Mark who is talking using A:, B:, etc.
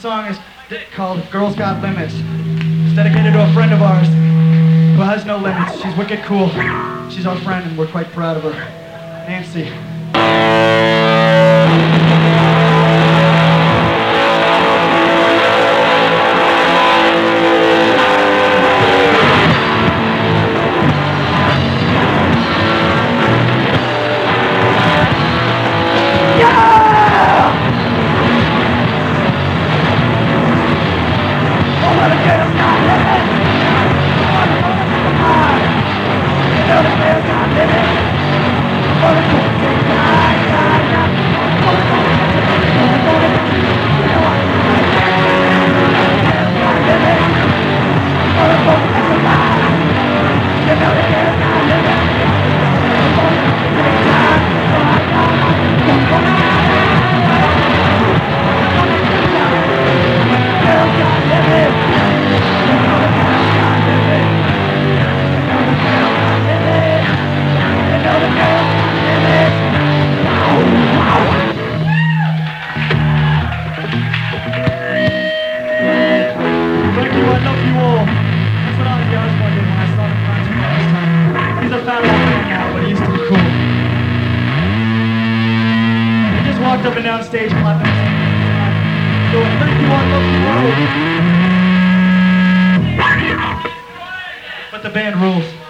A: song is called Girls Got Limits. It's dedicated to a friend of ours who has no limits. She's wicked cool. She's our friend and we're quite proud of her. Nancy. Walked up and down stage clapping. So thank you, I love you all. But the band rules.